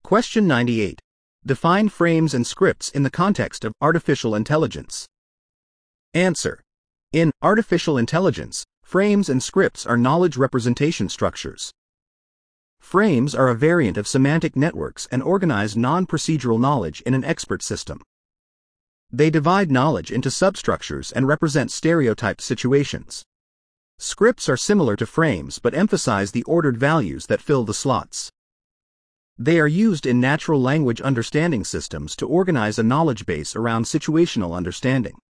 Question 98. Define frames and scripts in the context of artificial intelligence. Answer. In artificial intelligence, frames and scripts are knowledge representation structures. Frames are a variant of semantic networks and organize non-procedural knowledge in an expert system. They divide knowledge into substructures and represent stereotyped situations. Scripts are similar to frames but emphasize the ordered values that fill the slots. They are used in natural language understanding systems to organize a knowledge base around situational understanding.